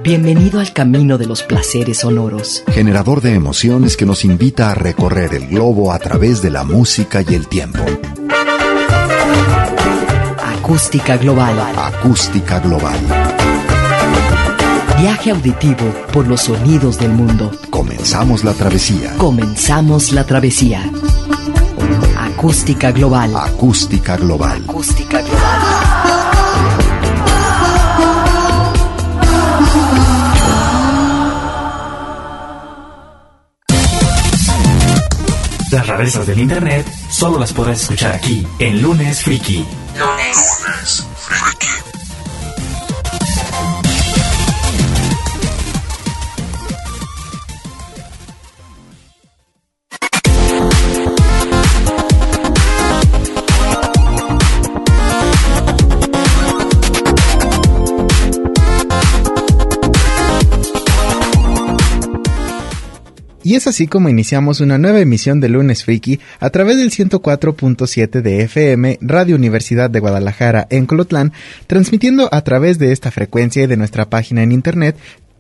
Bienvenido al camino de los placeres sonoros. Generador de emociones que nos invita a recorrer el globo a través de la música y el tiempo. Acústica Global. Acústica Global. Viaje auditivo por los sonidos del mundo. Comenzamos la travesía. Comenzamos la travesía. Acústica Global. Acústica Global. Acústica Global. Las rarezas del internet solo las podrás escuchar aquí, en Lunes Friki. Lunes Friki. Y es así como iniciamos una nueva emisión de Lunes Friki a través del 104.7 de FM, Radio Universidad de Guadalajara en Colotlán, transmitiendo a través de esta frecuencia y de nuestra página en internet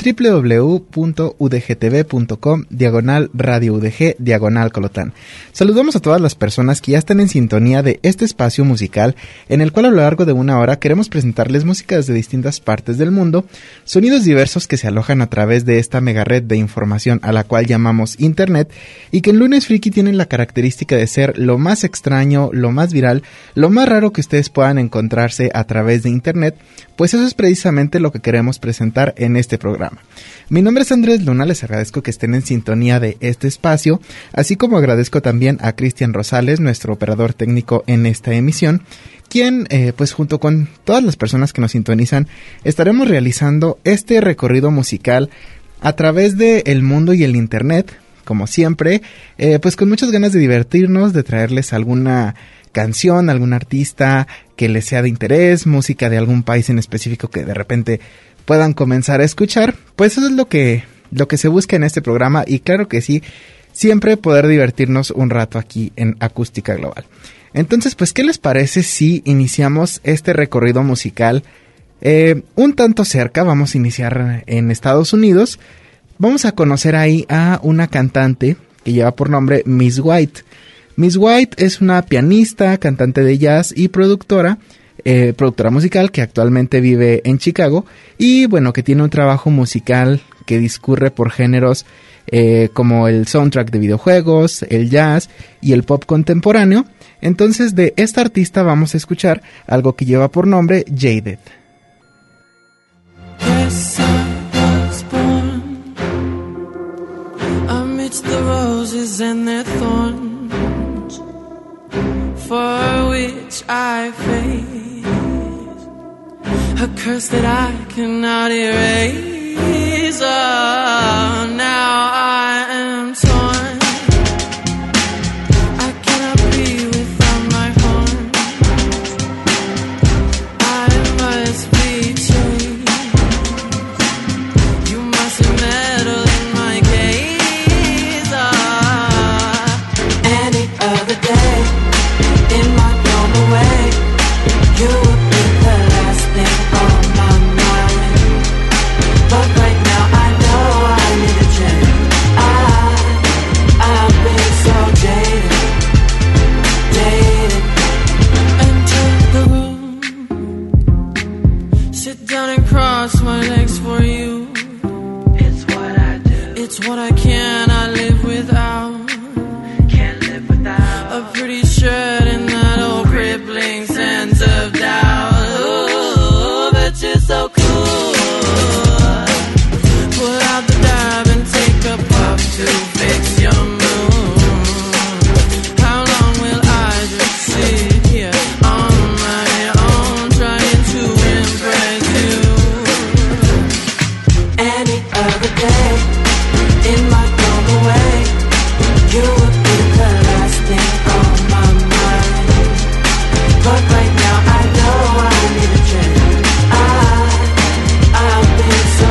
www.udgtv.com/radioudg/Colotlán. Saludamos a todas las personas que ya están en sintonía de este espacio musical en el cual a lo largo de una hora queremos presentarles músicas de distintas partes del mundo, sonidos diversos que se alojan a través de esta mega red de información a la cual llamamos internet y que en Lunes Friki tienen la característica de ser lo más extraño, lo más viral, lo más raro que ustedes puedan encontrarse a través de internet, pues eso es precisamente lo que queremos presentar en este programa. Mi nombre es Andrés Luna, les agradezco que estén en sintonía de este espacio, así como agradezco también a Cristian Rosales, nuestro operador técnico en esta emisión, quien, pues junto con todas las personas que nos sintonizan, estaremos realizando este recorrido musical a través del mundo y el internet, como siempre, pues con muchas ganas de divertirnos, de traerles alguna canción, algún artista que les sea de interés, música de algún país en específico que de repente puedan comenzar a escuchar, pues eso es lo que se busca en este programa y claro que sí, siempre poder divertirnos un rato aquí en Acústica Global. Entonces, pues, ¿qué les parece si iniciamos este recorrido musical un tanto cerca? Vamos a iniciar en Estados Unidos, vamos a conocer ahí a una cantante que lleva por nombre Miss White. Miss White es una pianista, cantante de jazz y productora musical que actualmente vive en Chicago y bueno, que tiene un trabajo musical que discurre por géneros como el soundtrack de videojuegos, el jazz y el pop contemporáneo. Entonces de esta artista vamos a escuchar algo que lleva por nombre Jaded. Yes, I was born amidst the roses and their thorns, for which I face a curse that I cannot erase. Oh, now I am torn. I cannot be without my horns. I must be changed. You mustn't meddle in my case. Oh, any other day, in my normal way, you would be the last thing on my mind. But right now I know I need a change. I've been so jaded. Enter the room, sit down and cross my legs for you. It's what I do. It's what I cannot live without. Can't live without a pretty shirt and that old crippling sense of doubt. Ooh, but you're so cool. Pull out the dab and take a puff to fix your mood. How long will I just sit here on my own trying to impress you? Any other day, in my normal way, you would be the last thing on my mind. But right now I know I need a change. I've been so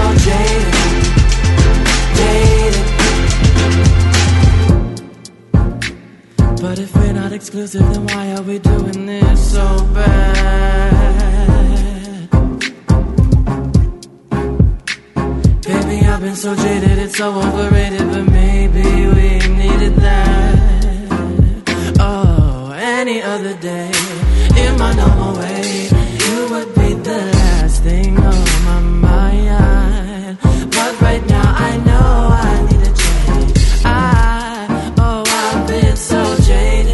jaded. But if we're not exclusive, then why are we doing this so bad? been so jaded, it's so overrated, but maybe we needed that. Oh, any other day, in my normal way, you would be the last thing on my mind. But right now I know I need a change. I've been so jaded,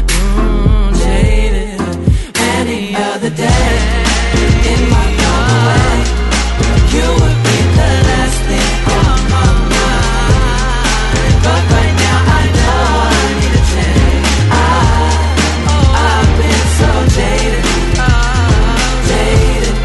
jaded. Any other day, in my normal way, you would be the last thing on my mind. But right now I know I need a change. I've been so jaded, jaded.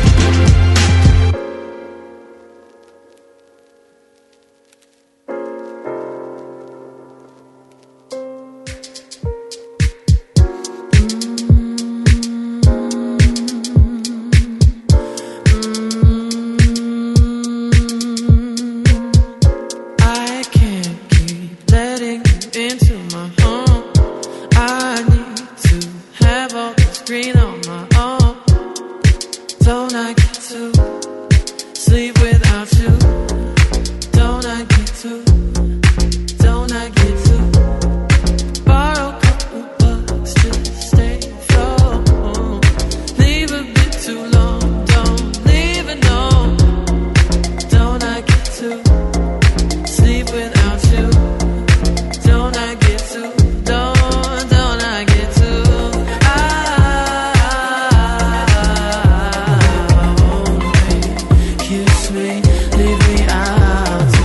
I can't keep letting you into my home. I need to have all this green on my own. Don't I get to sleep without you? Don't I get to? Don't I get to borrow a couple bucks to stay afloat? Leave a bit too long, don't leave it no. Don't I get to sleep without you? Don't I get to? Don't I get to? Kiss me, leave me out to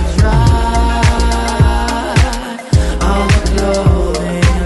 dry. All the clothing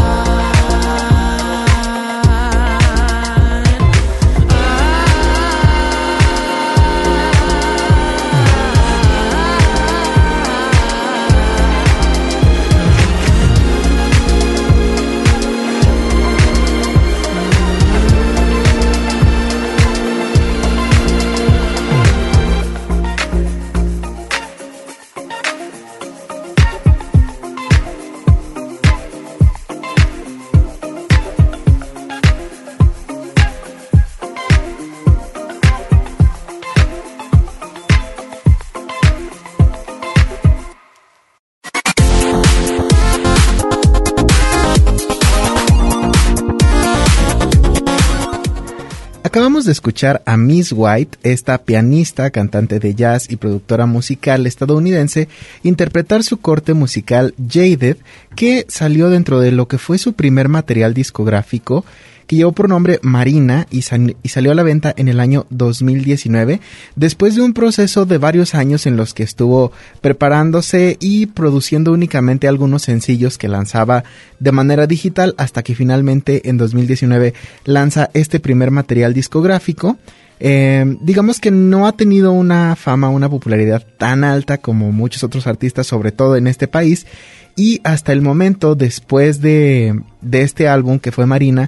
Acabamos de escuchar a Miss White, esta pianista, cantante de jazz y productora musical estadounidense, interpretar su corte musical Jaded, que salió dentro de lo que fue su primer material discográfico, que llevó por nombre Marina y salió a la venta en el año 2019, después de un proceso de varios años en los que estuvo preparándose y produciendo únicamente algunos sencillos que lanzaba de manera digital, hasta que finalmente en 2019 lanza este primer material discográfico. Digamos que no ha tenido una fama, una popularidad tan alta como muchos otros artistas, sobre todo en este país, y hasta el momento, después de este álbum que fue Marina,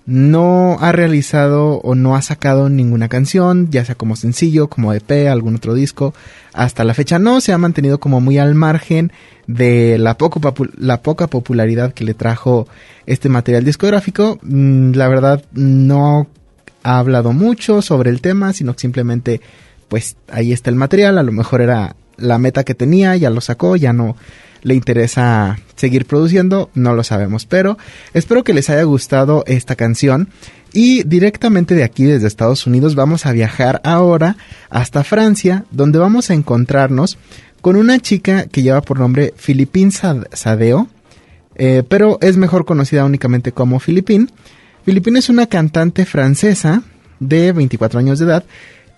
no ha realizado o no ha sacado ninguna canción, ya sea como sencillo, como EP, algún otro disco. Hasta la fecha no, se ha mantenido como muy al margen de la poca popularidad que le trajo este material discográfico. La verdad no ha hablado mucho sobre el tema, sino que simplemente pues ahí está el material. A lo mejor era la meta que tenía, ya lo sacó, ya no le interesa seguir produciendo, no lo sabemos, pero espero que les haya gustado esta canción. Y directamente de aquí, desde Estados Unidos, vamos a viajar ahora hasta Francia, donde vamos a encontrarnos con una chica que lleva por nombre Philippine Sadeo, pero es mejor conocida únicamente como Philippine. Philippine es una cantante francesa de 24 años de edad,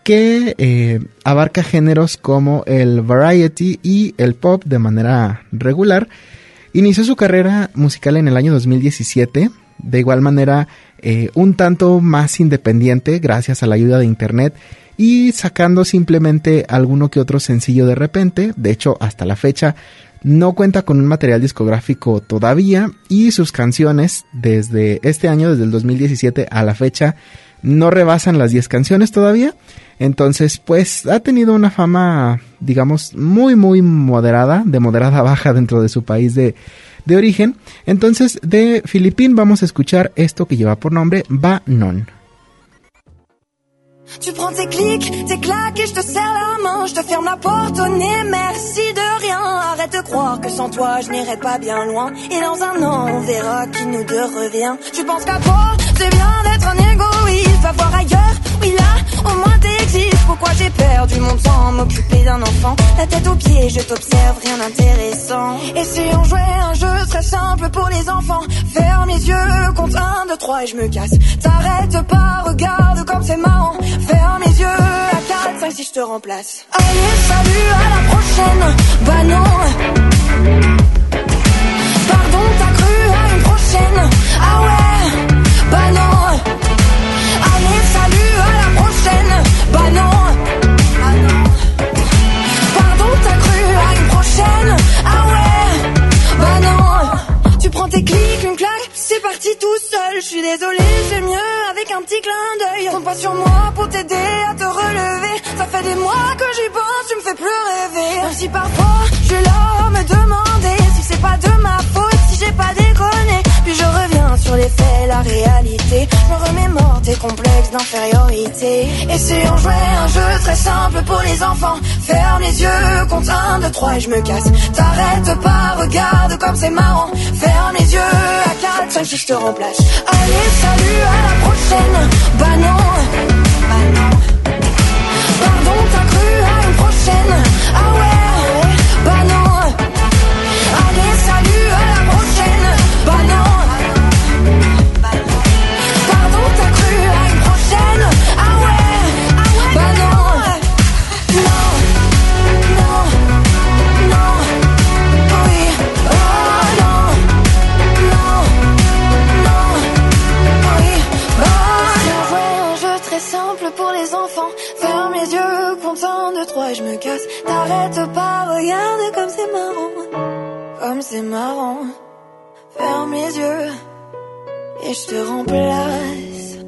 que abarca géneros como el variety y el pop de manera regular. Inició su carrera musical en el año 2017, de igual manera un tanto más independiente gracias a la ayuda de internet y sacando simplemente alguno que otro sencillo de repente. De hecho, hasta la fecha no cuenta con un material discográfico todavía, y sus canciones desde este año, desde el 2017 a la fecha, no rebasan las 10 canciones todavía. Entonces, pues ha tenido una fama, digamos, muy moderada, de moderada a baja dentro de su país de origen. Entonces, de Philippine vamos a escuchar esto que lleva por nombre Va Non. Tu prends tes clics, tes claques et je te serre la main. Je te ferme la porte au nez, merci de rien. Arrête de croire que sans toi je n'irai pas bien loin. Et dans un an on verra qui nous deux revient. Tu penses qu'à toi c'est bien d'être un égoïste. Va voir ailleurs, oui là au moins t'existes. Pourquoi j'ai perdu mon temps à m'occuper d'un enfant? La tête aux pieds, je t'observe, rien d'intéressant. Et si on jouait un jeu très simple pour les enfants? Ferme les yeux, compte 1, 2, 3 et je me casse. T'arrêtes pas, regarde comme c'est marrant. Ferme les yeux, à 4, 5, si je te remplace. Allez, salut, à la prochaine. Bah non. Pardon, t'as cru à une prochaine. Ah ouais, bah non. Allez, salut, à la prochaine. Bah non. Ah non. Pardon, t'as cru à une prochaine. Ah ouais, bah non. Tu prends tes clics, une claque, c'est parti tout seul. Je suis désolée, c'est mieux avec un petit clin d'œil. Compte pas sur moi pour t'aider à te relever. Ça fait des mois que j'y pense, tu me fais plus rêver. Même si parfois je suis là à me demander si c'est pas de ma faute, si j'ai pas déconné. Puis je reviens sur les faits, la réalité. Je me remémore tes complexes d'infériorité. Et si on jouait un jeu très simple pour les enfants? Ferme les yeux, compte 1, 2, 3 et je me casse. T'arrêtes pas, regarde comme c'est marrant. Ferme les yeux, à 4, 5 si je te remplace. Allez, salut, à la prochaine. Bah non, bah non. Pardon, t'as cru à une prochaine. Ah ouais, bah non. Allez, salut, à la prochaine. Bah non. Pardon, t'as cru à une prochaine. Ah ouais, bah non. Non, non, non. Oui, oh non. Non, non. Oui, bah non. On jouait un jeu très simple pour les enfants. Ferme les yeux, compte 1, 2, 3 et je me casse. T'arrêtes pas, regarde comme c'est marrant. Comme c'est marrant. Ferme les yeux et je te remplace.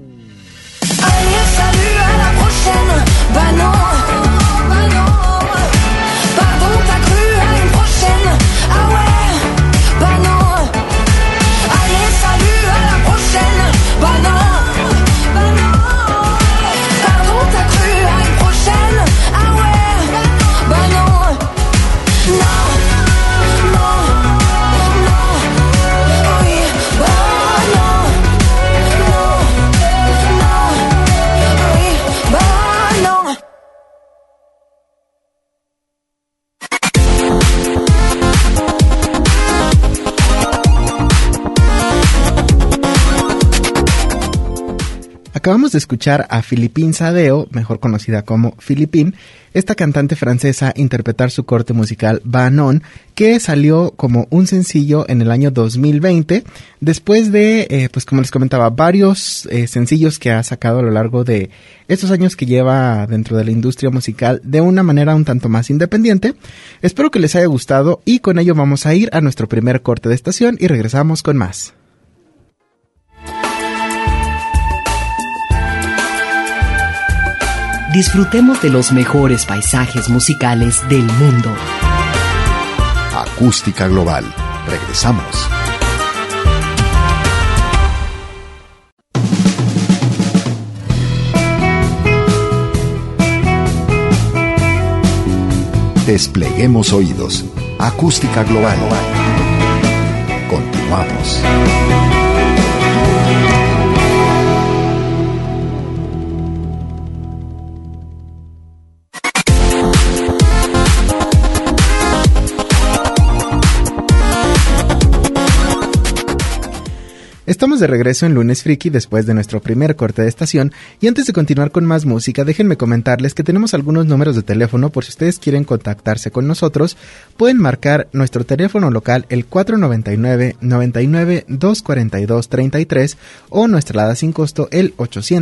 Allez, salut, à la prochaine. Bah non, bah non. Pardon, t'as cru à une prochaine. Ah ouais, bah non. Allez, salut, à la prochaine. Bah non, bah non. Pardon, t'as cru à une prochaine. Ah ouais, bah non. Non, non, non. Oui, bah non. Non, non. Oui, bah non. Acabamos de escuchar a Philippine Sadeo, mejor conocida como Philippine, esta cantante francesa, interpretar su corte musical Bah Non, que salió como un sencillo en el año 2020, después de, pues como les comentaba, varios sencillos que ha sacado a lo largo de estos años que lleva dentro de la industria musical de una manera un tanto más independiente. Espero que les haya gustado y con ello vamos a ir a nuestro primer corte de estación y regresamos con más. Disfrutemos de los mejores paisajes musicales del mundo. Acústica Global. Regresamos. Despleguemos oídos. Acústica Global. Continuamos. Estamos de regreso en Lunes Friki después de nuestro primer corte de estación y antes de continuar con más música, déjenme comentarles que tenemos algunos números de teléfono por si ustedes quieren contactarse con nosotros. Pueden marcar nuestro teléfono local el 499-99-242-33 o nuestra alada sin costo el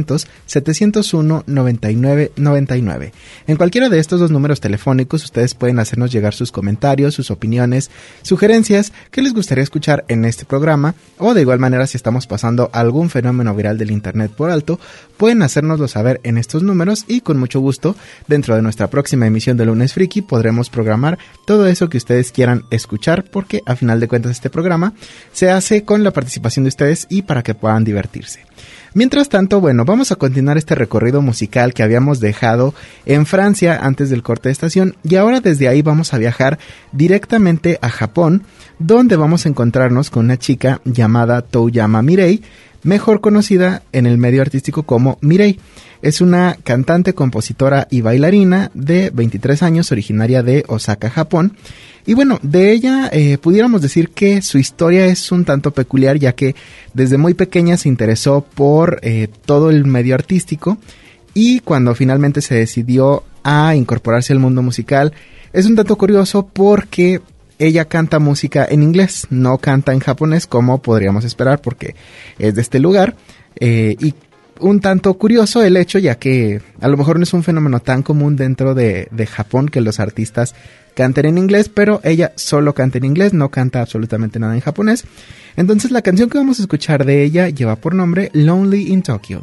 800-701-9999. En cualquiera de estos dos números telefónicos ustedes pueden hacernos llegar sus comentarios, sus opiniones, sugerencias que les gustaría escuchar en este programa o de igual manera si estamos pasando algún fenómeno viral del internet por alto, pueden hacérnoslo saber en estos números y con mucho gusto, dentro de nuestra próxima emisión de Lunes Friki, podremos programar todo eso que ustedes quieran escuchar, porque a final de cuentas este programa se hace con la participación de ustedes y para que puedan divertirse. Mientras tanto, bueno, vamos a continuar este recorrido musical que habíamos dejado en Francia antes del corte de estación, y ahora desde ahí vamos a viajar directamente a Japón, donde vamos a encontrarnos con una chica llamada Touyama Mirei, mejor conocida en el medio artístico como Mirei. Es una cantante, compositora y bailarina de 23 años, originaria de Osaka, Japón. Y bueno, de ella pudiéramos decir que su historia es un tanto peculiar, ya que desde muy pequeña se interesó por todo el medio artístico, y cuando finalmente se decidió a incorporarse al mundo musical, es un tanto curioso porque ella canta música en inglés, no canta en japonés como podríamos esperar porque es de este lugar, y un tanto curioso el hecho, ya que a lo mejor no es un fenómeno tan común dentro de Japón que los artistas canten en inglés, pero ella solo canta en inglés, no canta absolutamente nada en japonés. Entonces la canción que vamos a escuchar de ella lleva por nombre Lonely in Tokyo.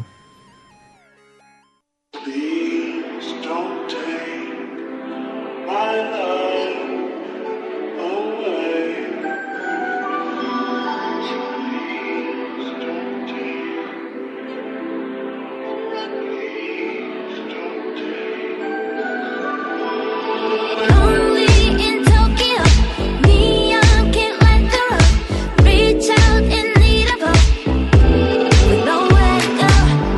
Reach out in need of hope, with nowhere to go.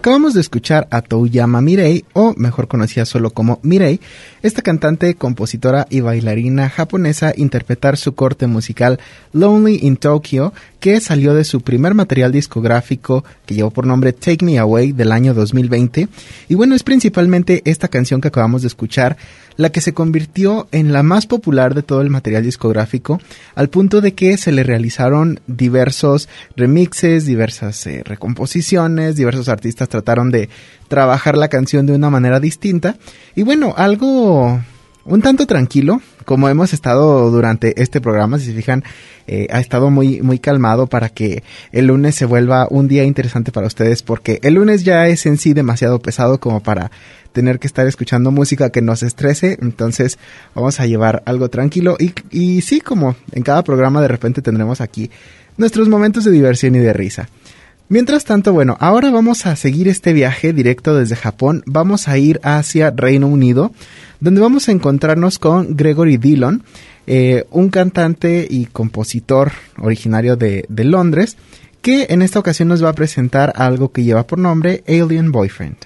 Acabamos de escuchar a Touyama Mirei, o mejor conocida solo como Mirei, esta cantante, compositora y bailarina japonesa, interpretar su corte musical Lonely in Tokyo, que salió de su primer material discográfico que llevó por nombre Take Me Away del año 2020. Y bueno, es principalmente esta canción que acabamos de escuchar la que se convirtió en la más popular de todo el material discográfico, al punto de que se le realizaron diversos remixes, diversas recomposiciones, diversos artistas trataron de trabajar la canción de una manera distinta. Y bueno, algo un tanto tranquilo, como hemos estado durante este programa, si se fijan, ha estado muy, muy calmado para que el lunes se vuelva un día interesante para ustedes, porque el lunes ya es en sí demasiado pesado como para tener que estar escuchando música que nos estrese. Entonces vamos a llevar algo tranquilo y sí, como en cada programa de repente tendremos aquí nuestros momentos de diversión y de risa. Mientras tanto, bueno, ahora vamos a seguir este viaje directo desde Japón. Vamos a ir hacia Reino Unido, donde vamos a encontrarnos con Gregory Dillon, un cantante y compositor originario de Londres, que en esta ocasión nos va a presentar algo que lleva por nombre Alien Boyfriend.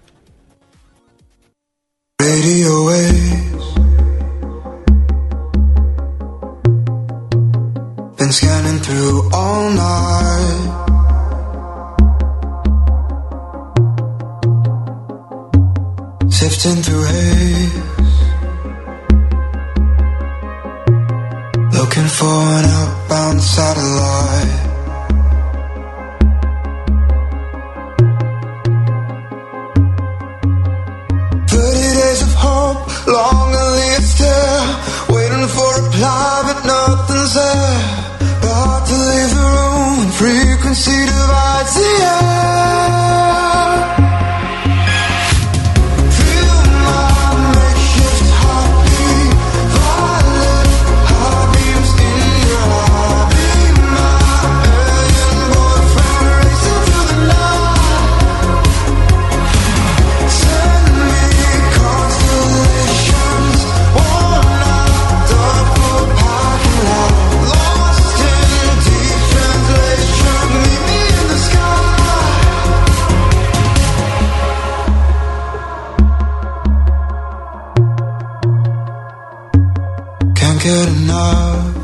Radio waves, been scanning through all night. Sifting through haze, looking for an outbound satellite. 30 days of hope, long Elliot's tale, waiting for a reply but nothing's there. About to leave the room when frequency divides the air. Get enough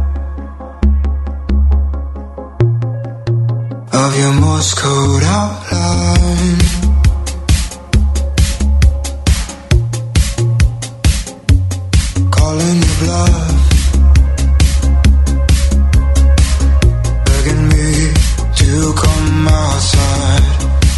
of your Morse code outline. Calling your bluff, begging me to come outside.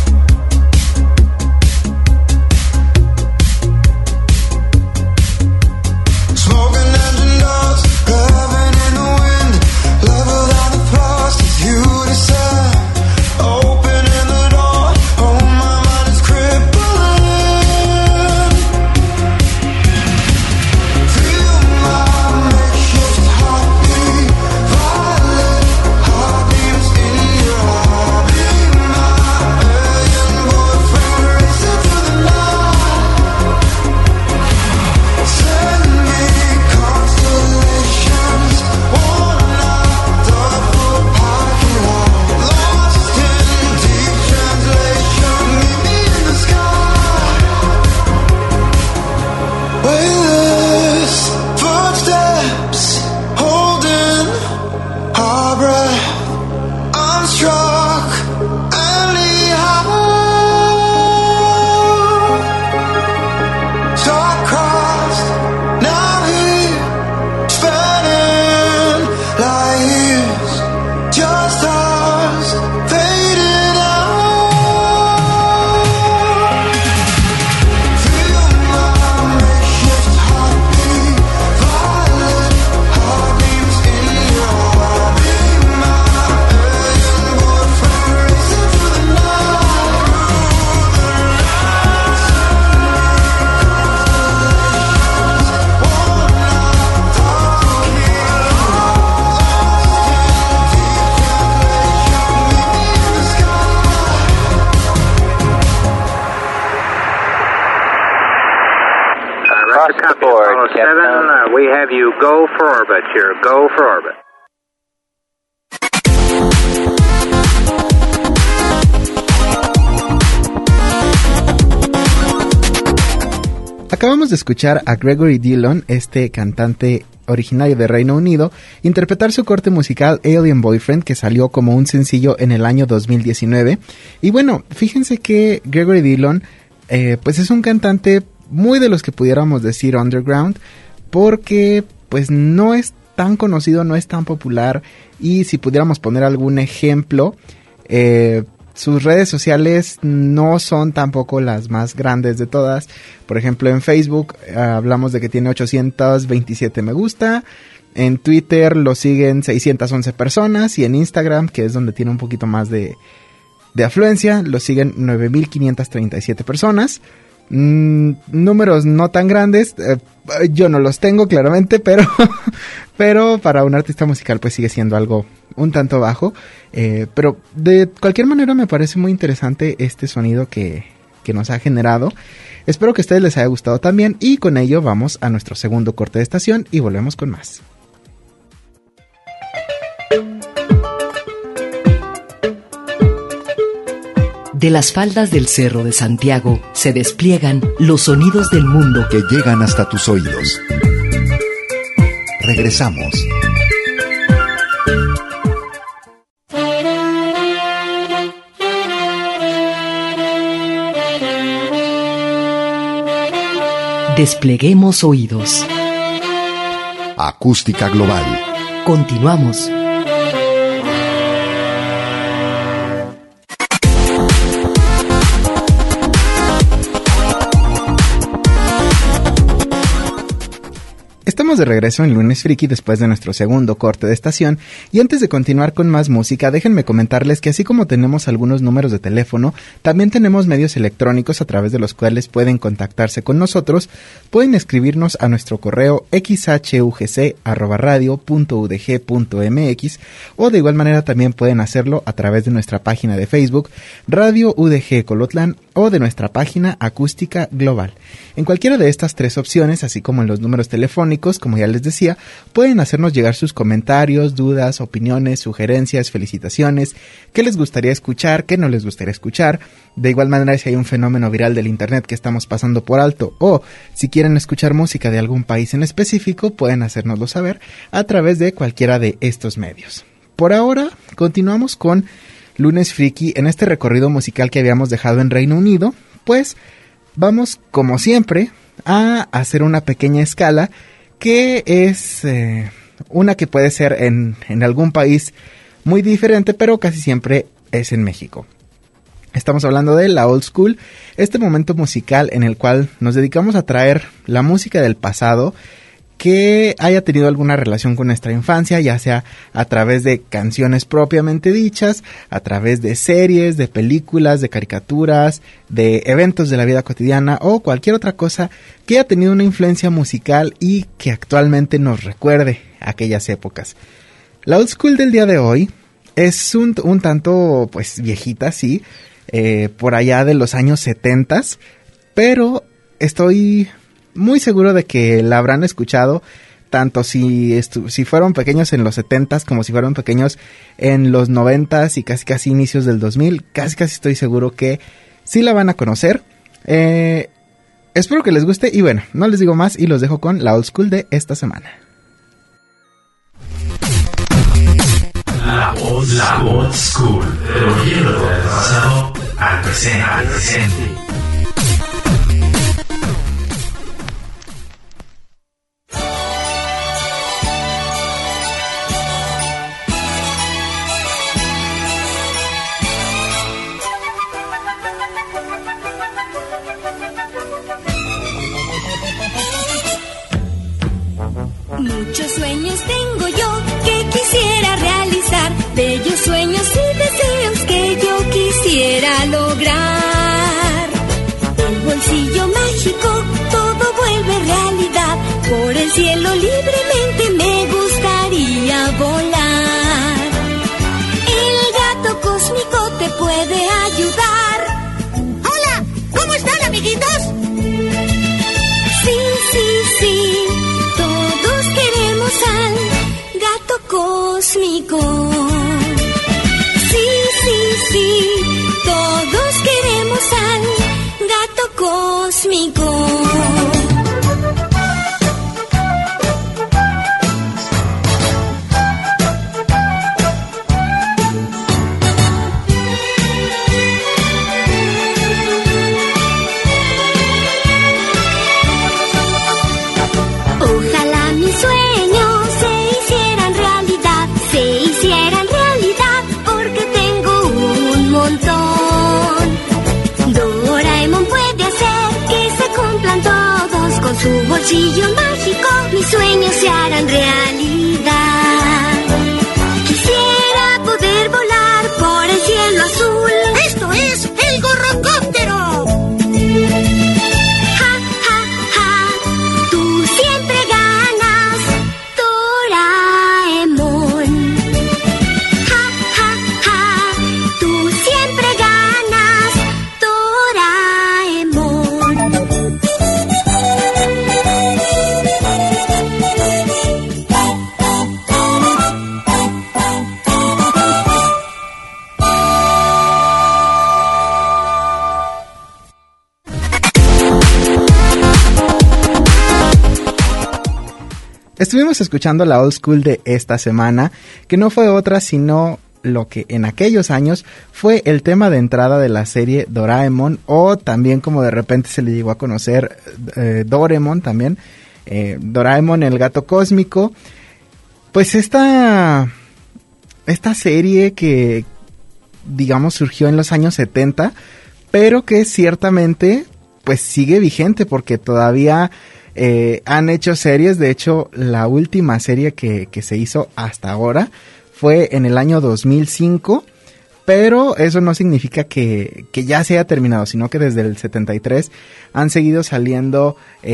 Apollo 7, we have you go for orbit here. Go for orbit. Acabamos de escuchar a Gregory Dillon, este cantante originario de Reino Unido, interpretar su corte musical Alien Boyfriend, que salió como un sencillo en el año 2019. Y bueno, fíjense que Gregory Dillon pues es un cantante muy de los que pudiéramos decir underground, porque pues no es tan conocido, no es tan popular, y si pudiéramos poner algún ejemplo, sus redes sociales no son tampoco las más grandes de todas. Por ejemplo, en Facebook hablamos de que tiene 827 me gusta, en Twitter lo siguen 611 personas, y en Instagram, que es donde tiene un poquito más de afluencia, lo siguen 9,537 personas. Números no tan grandes, yo no los tengo claramente, pero para un artista musical pues sigue siendo algo un tanto bajo, pero de cualquier manera me parece muy interesante este sonido que nos ha generado. Espero que a ustedes les haya gustado también, y con ello vamos a nuestro segundo corte de estación y volvemos con más. De las faldas del Cerro de Santiago se despliegan los sonidos del mundo que llegan hasta tus oídos. Regresamos. Despleguemos oídos. Acústica Global. Continuamos. Estamos de regreso en Lunes Friki después de nuestro segundo corte de estación, y antes de continuar con más música, déjenme comentarles que así como tenemos algunos números de teléfono, también tenemos medios electrónicos a través de los cuales pueden contactarse con nosotros. Pueden escribirnos a nuestro correo xhugc@radio.udg.mx, o de igual manera también pueden hacerlo a través de nuestra página de Facebook Radio UDG Colotlán, o de nuestra página Acústica Global. En cualquiera de estas tres opciones, así como en los números telefónicos, como ya les decía, pueden hacernos llegar sus comentarios, dudas, opiniones, sugerencias, felicitaciones, qué les gustaría escuchar, qué no les gustaría escuchar. De igual manera, si hay un fenómeno viral del internet que estamos pasando por alto, o si quieren escuchar música de algún país en específico, pueden hacérnoslo saber a través de cualquiera de estos medios. Por ahora, continuamos con Lunes Friki en este recorrido musical que habíamos dejado en Reino Unido. Pues vamos, como siempre, a hacer una pequeña escala, que es una que puede ser en algún país muy diferente, pero casi siempre es en México. Estamos hablando de la Old School, este momento musical en el cual nos dedicamos a traer la música del pasado que haya tenido alguna relación con nuestra infancia, ya sea a través de canciones propiamente dichas, a través de series, de películas, de caricaturas, de eventos de la vida cotidiana, o cualquier otra cosa que haya tenido una influencia musical y que actualmente nos recuerde aquellas épocas. La Old School del día de hoy es un tanto pues viejita, sí, por allá de los años 70, pero estoy muy seguro de que la habrán escuchado, tanto si fueron pequeños en los 70s como si fueron pequeños en los 90s y casi inicios del 2000. Casi estoy seguro que sí la van a conocer. Espero que les guste, y bueno, no les digo más y los dejo con la Old School de esta semana. La Old School, trayendo del pasado al presente. Muchos sueños tengo yo que quisiera realizar, bellos sueños y deseos que yo quisiera lograr. El bolsillo mágico todo vuelve realidad, por el cielo libremente me gustaría volar. El gato cósmico te puede ayudar. Hola, ¿cómo están, amiguitos? Sí, todos queremos al gato cósmico. Sí, todos queremos al gato cósmico. cuchillo mágico, mis sueños se harán realidad. Quisiera poder volar por el cielo azul. ¡Esto es el gorrocóptero! Ja, ja, ja, tú siempre ganas, Doraemon. Ja, ja, ja, tú siempre ganas, Doraemon. Estuvimos escuchando la old school de esta semana, que no fue otra sino lo que en aquellos años fue el tema de entrada de la serie Doraemon, o también como de repente se le llegó a conocer Doraemon también, Doraemon el gato cósmico. Pues esta serie que digamos surgió en los años 70, pero que ciertamente pues sigue vigente porque todavía han hecho series. De hecho, la última serie que se hizo hasta ahora fue en el año 2005, pero eso no significa que ya se haya terminado, sino que desde el 73 han seguido saliendo,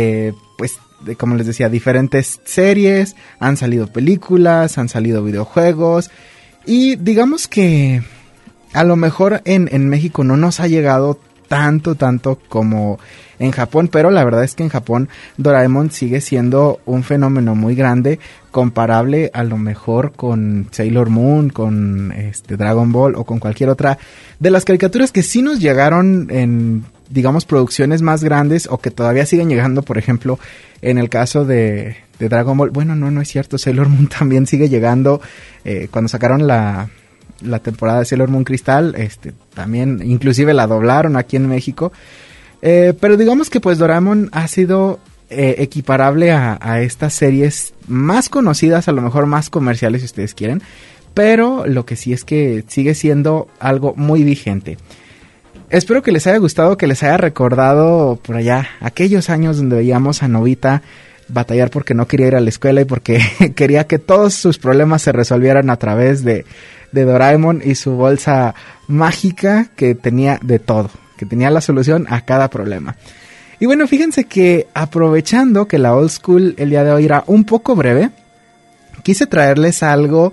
como les decía, diferentes series, han salido películas, han salido videojuegos, y digamos que a lo mejor en México no nos ha llegado tanto como en Japón, pero la verdad es que en Japón Doraemon sigue siendo un fenómeno muy grande, comparable a lo mejor con Sailor Moon, con Dragon Ball o con cualquier otra de las caricaturas que sí nos llegaron en, digamos, producciones más grandes o que todavía siguen llegando. Por ejemplo, en el caso de Dragon Ball, bueno, no es cierto, Sailor Moon también sigue llegando. Cuando sacaron la temporada de Sailor Moon Crystal, también inclusive la doblaron aquí en México, pero digamos que pues Doraemon ha sido equiparable a estas series más conocidas, a lo mejor más comerciales si ustedes quieren, pero lo que sí es que sigue siendo algo muy vigente. Espero que les haya gustado, que les haya recordado por allá aquellos años donde veíamos a Nobita batallar porque no quería ir a la escuela y porque quería que todos sus problemas se resolvieran a través de Doraemon y su bolsa mágica que tenía de todo, que tenía la solución a cada problema. Y bueno, fíjense que aprovechando que la old school el día de hoy era un poco breve, quise traerles algo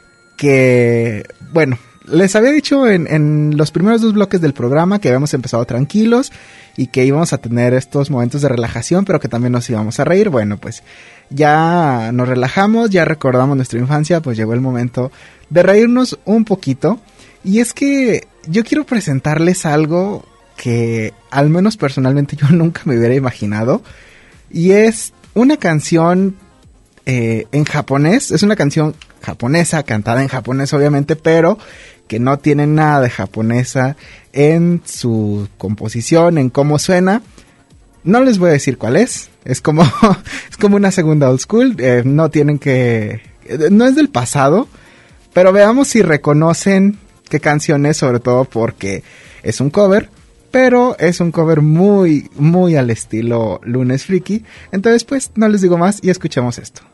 que, bueno, les había dicho en los primeros 2 bloques del programa que habíamos empezado tranquilos y que íbamos a tener estos momentos de relajación, pero que también nos íbamos a reír. Bueno, pues ya nos relajamos, ya recordamos nuestra infancia, pues llegó el momento de reírnos un poquito. Y es que yo quiero presentarles algo que al menos personalmente yo nunca me hubiera imaginado, y es una canción en japonés. Es una canción japonesa, cantada en japonés obviamente, pero que no tiene nada de japonesa en su composición, en cómo suena. No les voy a decir cuál es como una segunda old school, no tienen que, no es del pasado, pero veamos si reconocen qué canción es, sobre todo porque es un cover, pero es un cover muy, muy al estilo Lunes Friki. Entonces pues no les digo más y escuchemos esto.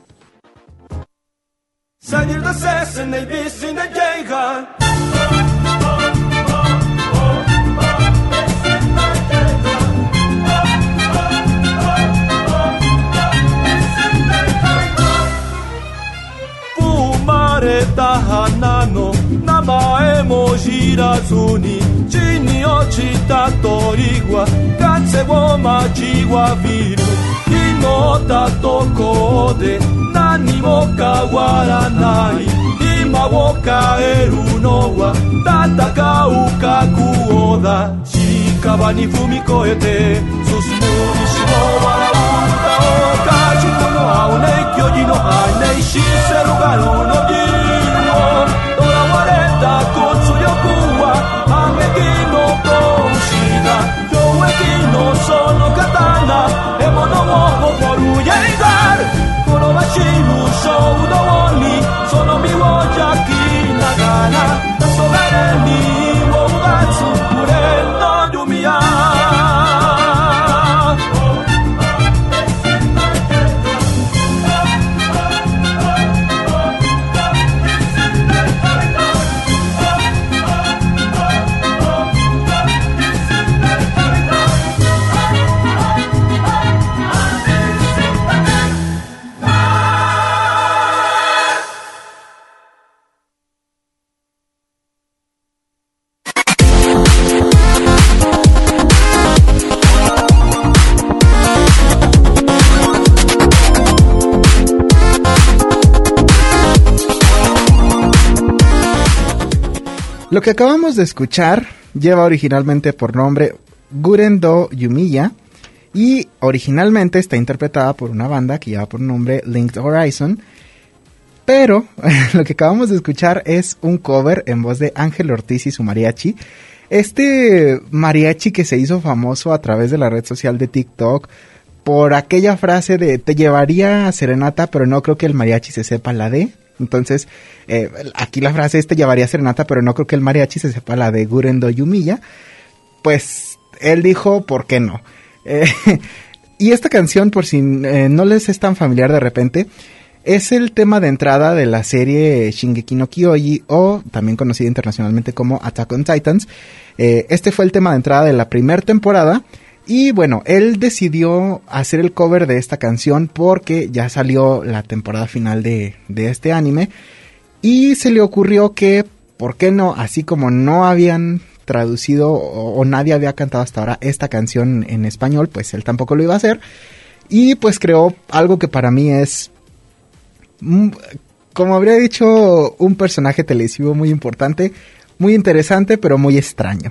Salir da sessa nei bici da Jaiga. Fumareta hana no namae mo jirazu ni chi ni ochita tori wa katse wo machi wa biru hinota toko de nani mo kawaranai ima wo kaeru no wa tatakau kaku da shikaba ni fumikoete susumu shino waraunta o kajito no aonei kyoji no hanei shiseru garu no jiro torawareta kotsuyoku wa ameki no koushida yoeki no sono katana emono wo hokoru yaigar korobashiru shoudo ni sono mi wo yaki nagara tasogare ni wo ugatsu kurendo yumiya Lo que acabamos de escuchar lleva originalmente por nombre Guren Do Yumiya y originalmente está interpretada por una banda que lleva por nombre Linked Horizon, pero lo que acabamos de escuchar es un cover en voz de Ángel Ortiz y su mariachi. Este mariachi que se hizo famoso a través de la red social de TikTok por aquella frase de te llevaría a serenata, pero no creo que el mariachi se sepa la de. Entonces, aquí la frase es te llevaría a serenata, pero no creo que el mariachi se sepa la de Guren Do Yumiya. Pues él dijo, ¿por qué no? Y esta canción, por si no les es tan familiar de repente, es el tema de entrada de la serie Shingeki no Kyoji, o también conocida internacionalmente como Attack on Titans. Este fue el tema de entrada de la primera temporada. Y bueno, él decidió hacer el cover de esta canción porque ya salió la temporada final de este anime. Y se le ocurrió que, ¿por qué no? Así como no habían traducido o nadie había cantado hasta ahora esta canción en español, pues él tampoco lo iba a hacer. Y pues creó algo que para mí es, como habría dicho, un personaje televisivo muy importante, muy interesante, pero muy extraño.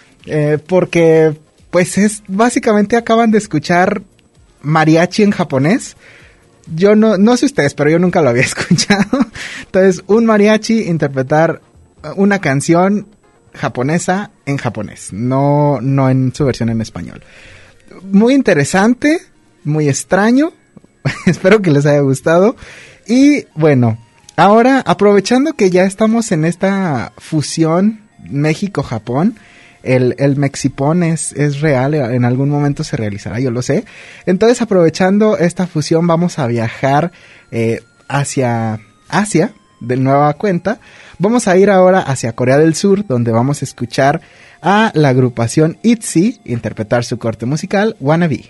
Porque pues es básicamente acaban de escuchar mariachi en japonés. Yo no sé ustedes, pero yo nunca lo había escuchado. Entonces, un mariachi interpretar una canción japonesa en japonés, no en su versión en español. Muy interesante, muy extraño. Espero que les haya gustado. Y bueno, ahora aprovechando que ya estamos en esta fusión México-Japón, el Mexipón es real, en algún momento se realizará, yo lo sé. Entonces, aprovechando esta fusión, vamos a viajar hacia Asia, de nueva cuenta. Vamos a ir ahora hacia Corea del Sur, donde vamos a escuchar a la agrupación ITZY interpretar su corte musical Wannabe.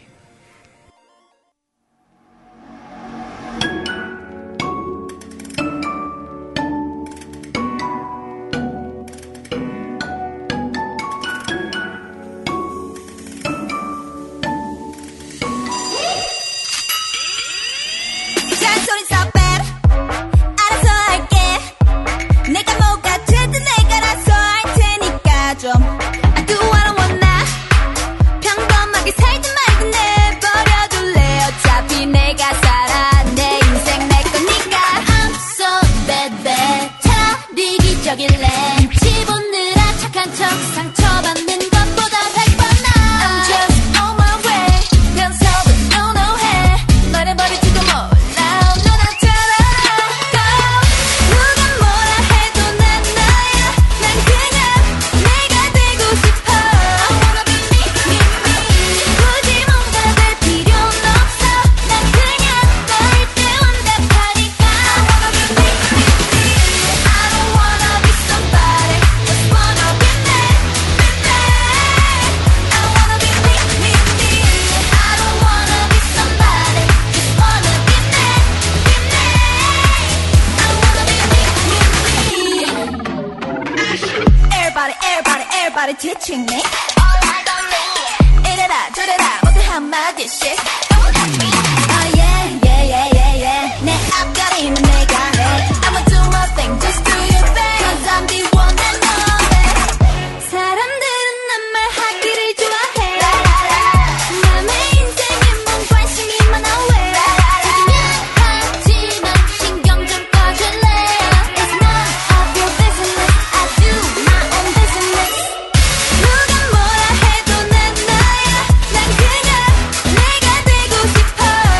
Super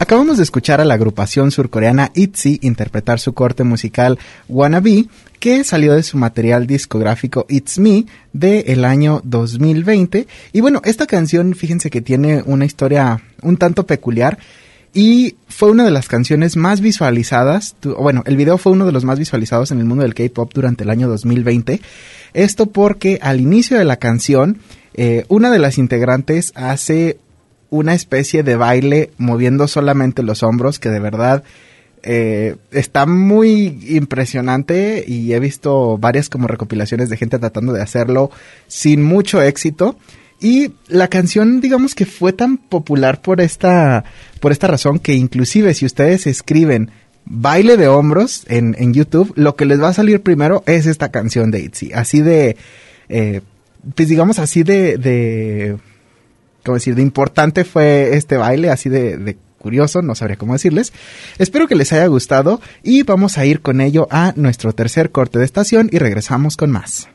Acabamos de escuchar a la agrupación surcoreana ITZY interpretar su corte musical Wanna Be, que salió de su material discográfico It's Me del año 2020. Y bueno, esta canción, fíjense que tiene una historia un tanto peculiar y fue una de las canciones más visualizadas, bueno, el video fue uno de los más visualizados en el mundo del K-pop durante el año 2020. Esto porque al inicio de la canción, una de las integrantes hace una especie de baile moviendo solamente los hombros que de verdad está muy impresionante, y he visto varias como recopilaciones de gente tratando de hacerlo sin mucho éxito. Y la canción, digamos que fue tan popular por esta razón que inclusive si ustedes escriben baile de hombros en YouTube, lo que les va a salir primero es esta canción de ITZY. Así de, pues digamos así de ¿cómo decir? De importante fue este baile, así de curioso, no sabría cómo decirles. Espero que les haya gustado y vamos a ir con ello a nuestro tercer corte de estación y regresamos con más.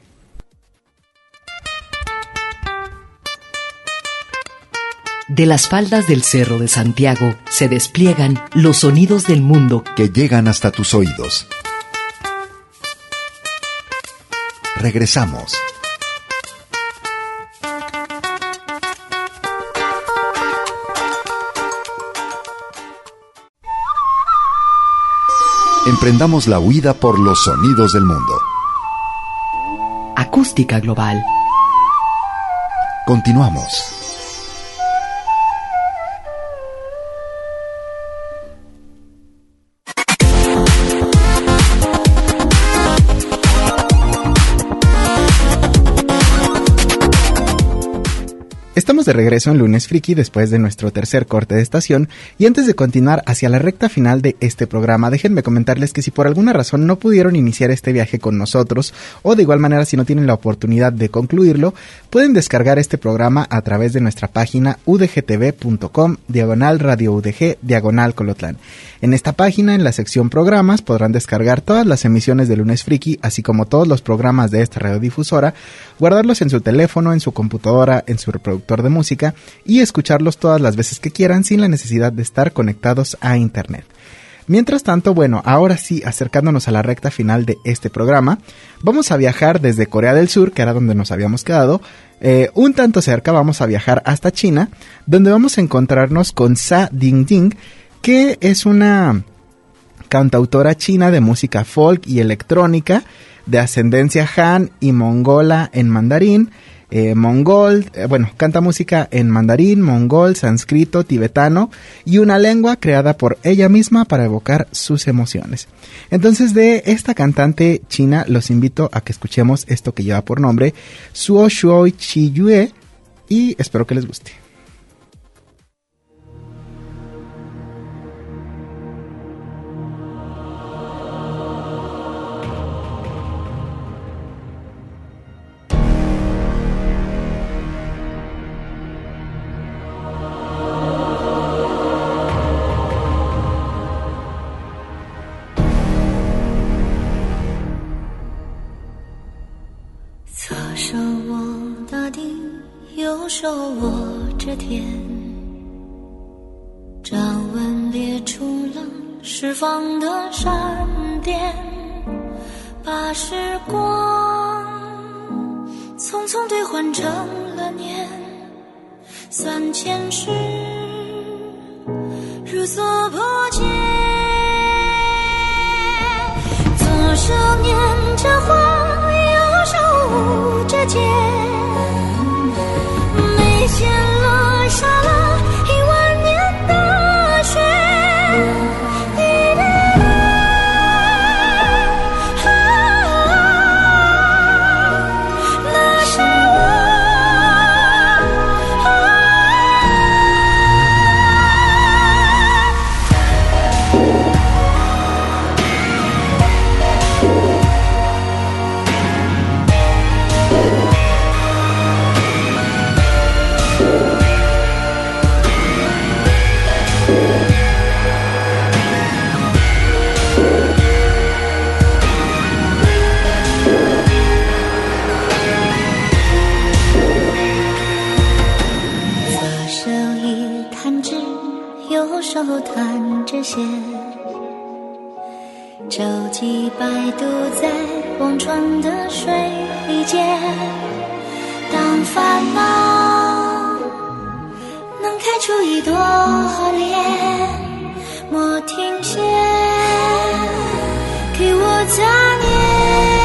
De las faldas del Cerro de Santiago se despliegan los sonidos del mundo que llegan hasta tus oídos. Regresamos. Emprendamos la huida por los sonidos del mundo. Acústica global. Continuamos. Estamos de regreso en Lunes Friki después de nuestro tercer corte de estación, y antes de continuar hacia la recta final de este programa, déjenme comentarles que si por alguna razón no pudieron iniciar este viaje con nosotros, o de igual manera si no tienen la oportunidad de concluirlo, pueden descargar este programa a través de nuestra página udgtv.com/radio udg/Colotlán. En esta página, en la sección programas, podrán descargar todas las emisiones de Lunes Friki, así como todos los programas de esta radiodifusora, guardarlos en su teléfono, en su computadora, en su reproductor de música y escucharlos todas las veces que quieran sin la necesidad de estar conectados a internet. Mientras tanto, bueno, ahora sí, acercándonos a la recta final de este programa, vamos a viajar desde Corea del Sur, que era donde nos habíamos quedado, un tanto cerca, vamos a viajar hasta China, donde vamos a encontrarnos con Sa Dingding, que es una cantautora china de música folk y electrónica, de ascendencia Han y mongola en mandarín, canta música en mandarín, mongol, sánscrito, tibetano y una lengua creada por ella misma para evocar sus emociones. Entonces, de esta cantante china los invito a que escuchemos esto que lleva por nombre Suo Shuoi Chi Yue, y espero que les guste. 释放的闪电，把时光匆匆兑换成了年，算前世如所破茧，左手捻着花，右手舞着剑，眉间落下了1万年的雪。 视线，舟楫摆渡在忘川的水间。当烦恼能开出一朵莲，莫停歇，给我杂念。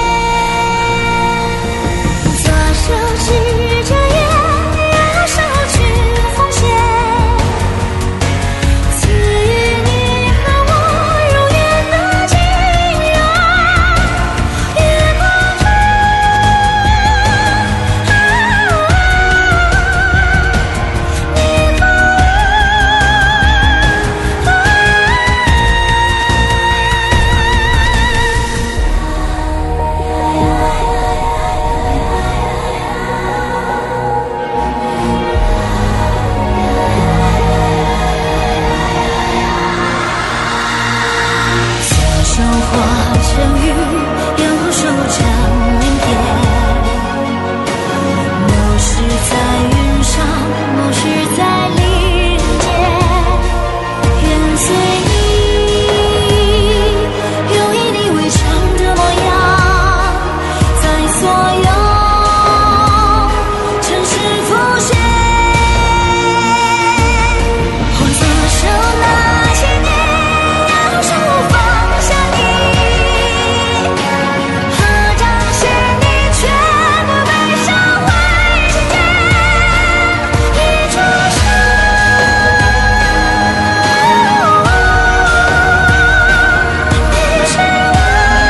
左手持着烟，右手去奉献，赐予你和我永远的情缘。月光中，你和手化成雨，右手成明天。某时在云上，某时在林间。愿随你，用以你未成的模样，在所有城市浮现。我左手拿起你，右手放下你，何尝是你全部悲伤会瞬间一出生，你是我。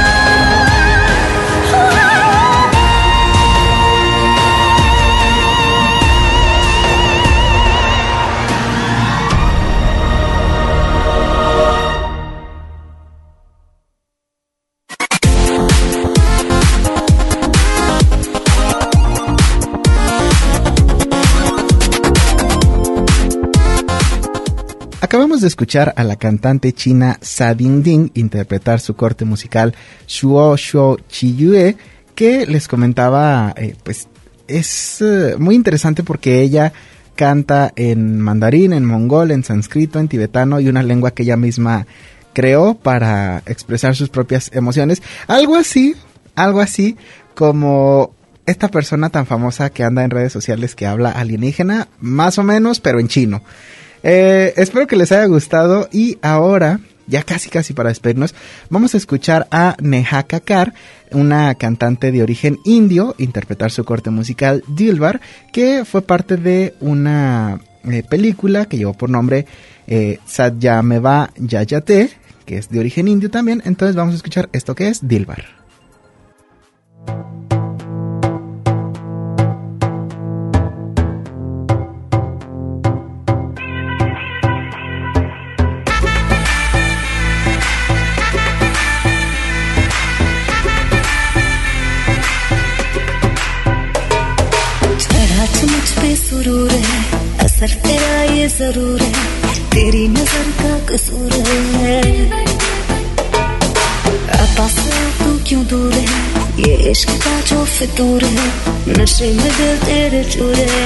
Acabamos de escuchar a la cantante china Sa Dingding interpretar su corte musical Shuo Shuo Chiyue, que les comentaba, pues es muy interesante porque ella canta en mandarín, en mongol, en sánscrito, en tibetano y una lengua que ella misma creó para expresar sus propias emociones. Algo así como esta persona tan famosa que anda en redes sociales que habla alienígena, más o menos, pero en chino. Espero que les haya gustado y ahora, ya casi para despedirnos, vamos a escuchar a Neha Kakkar, una cantante de origen indio, interpretar su corte musical Dilbar, que fue parte de una película que llevó por nombre Satyameva Jayate, que es de origen indio también. Entonces vamos a escuchar esto que es Dilbar. सुरूर है असर तेरा ये जरूर है तेरी नजर का कसूर है पास तू क्यों दूर है ये इश्क का जो फितूर है नशे में दिल तेरे चूर है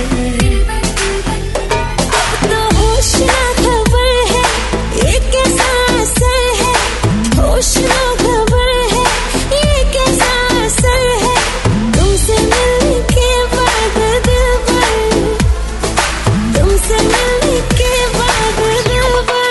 अब तो होश ना खबर है ये कैसा असर है होश ना खबर है ये कैसा असर है तुमसे मिलने के बाद दिल भर तुमसे मिलने के बाद दिल भर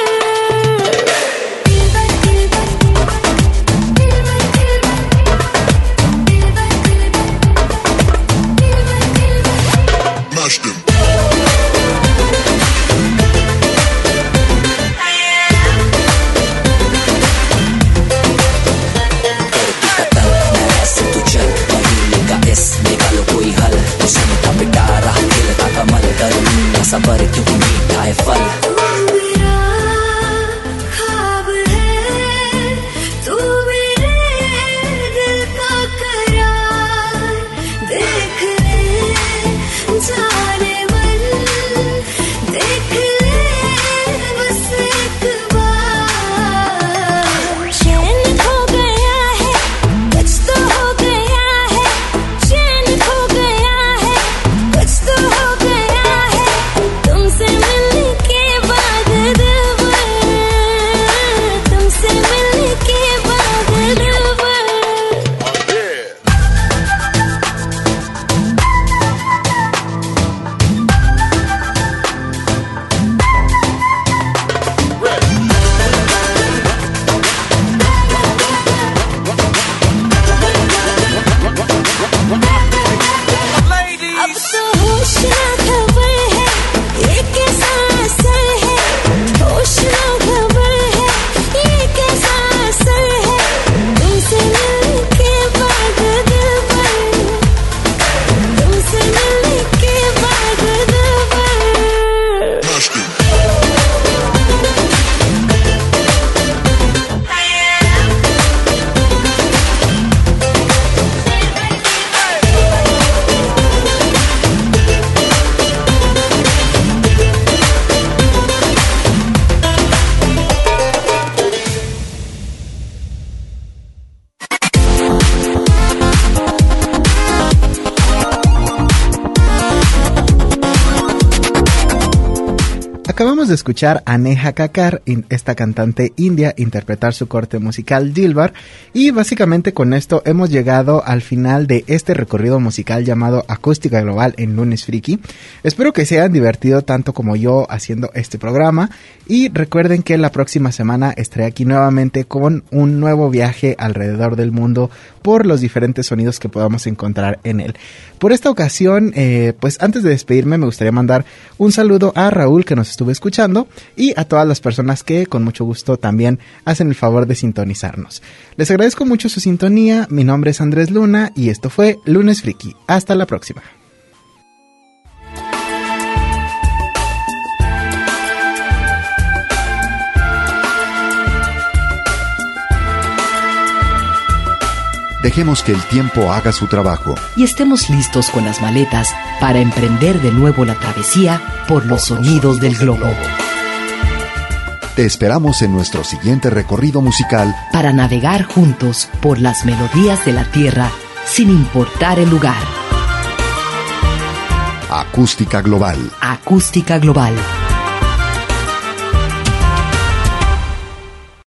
Acabamos de escuchar a Neha Kakkar, esta cantante india, interpretar su corte musical Dilbar, y básicamente con esto hemos llegado al final de este recorrido musical llamado Acústica Global en Lunes Friki. Espero que se hayan divertido tanto como yo haciendo este programa, y recuerden que la próxima semana estaré aquí nuevamente con un nuevo viaje alrededor del mundo por los diferentes sonidos que podamos encontrar en él. Por esta ocasión, pues antes de despedirme me gustaría mandar un saludo a Raúl, que nos estuvo escuchando, y a todas las personas que con mucho gusto también hacen el favor de sintonizarnos. Les agradezco mucho su sintonía. Mi nombre es Andrés Luna y esto fue Lunes Friki. Hasta la próxima. Dejemos que el tiempo haga su trabajo. Y estemos listos con las maletas para emprender de nuevo la travesía por los sonidos del globo. Te esperamos en nuestro siguiente recorrido musical para navegar juntos por las melodías de la tierra sin importar el lugar. Acústica Global. Acústica Global.